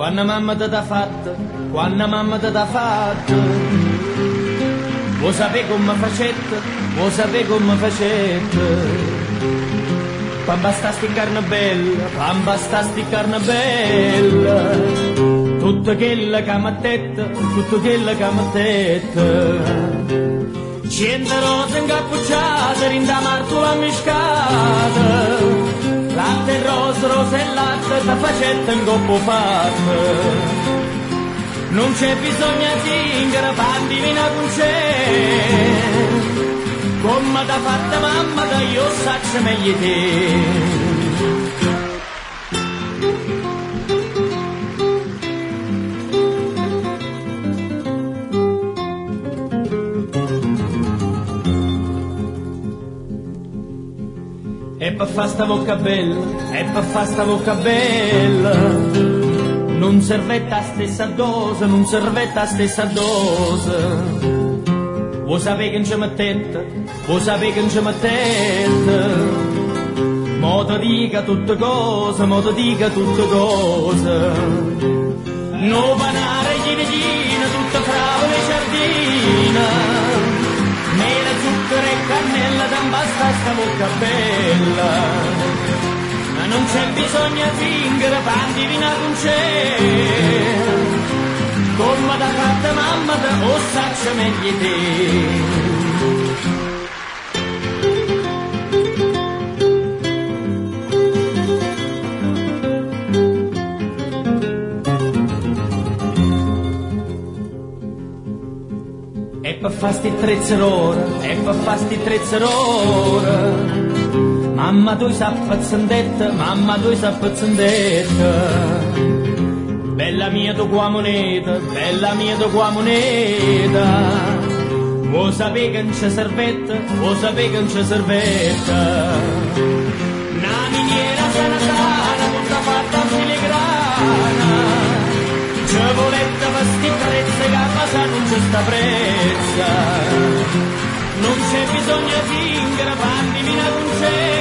Quando mamma te t'ha fatta, quando mamma te t'ha fatta, vuoi sapere come facette, vuoi sapere come facette. Quando sta sti carne bella, quando sta sti carne bella, tutto quello che m'attetta, tutto quello che m'attetta. 100 rose incappucciate, rinda martula miscata, latte e rose, rose e latte, da facetta in coppo fatta. Non c'è bisogno di zingara, pan divina con c'è. Come t'ha fatta mamma, da io saccio meglio te. E per fa sta bocca bella, e per fa sta bocca bella, non servetta la stessa dose, non servetta la stessa dose. Vuoi sapere che non ci mettete, vuoi sapere che non ci mettete, modo dica tutte cose, modo dica tutte cose. No panare, ghina, tutta fravola e giardina, mela, zucchero e cannella, dan basta sta bocca bella. Ma non c'è bisogno di fingere, pan divina con c'è. Come t'ha fatta mamma, o saccia meglio te. E per fa sti 13 ore, e per fa sti 13 ore, mamma tu sei appazzandetta, mamma tu sei appazzandetta. Bella mia tu qua moneta, bella mia tu qua moneta, vuoi sapere che non c'è servetta, vuoi sapere che non c'è servetta. Una miniera sana sana, tutta fatta filigrana, c'è voletta per sti prezzi che a casa non c'è sta prezza. Non c'è bisogno di fingere, panni mina con c'è.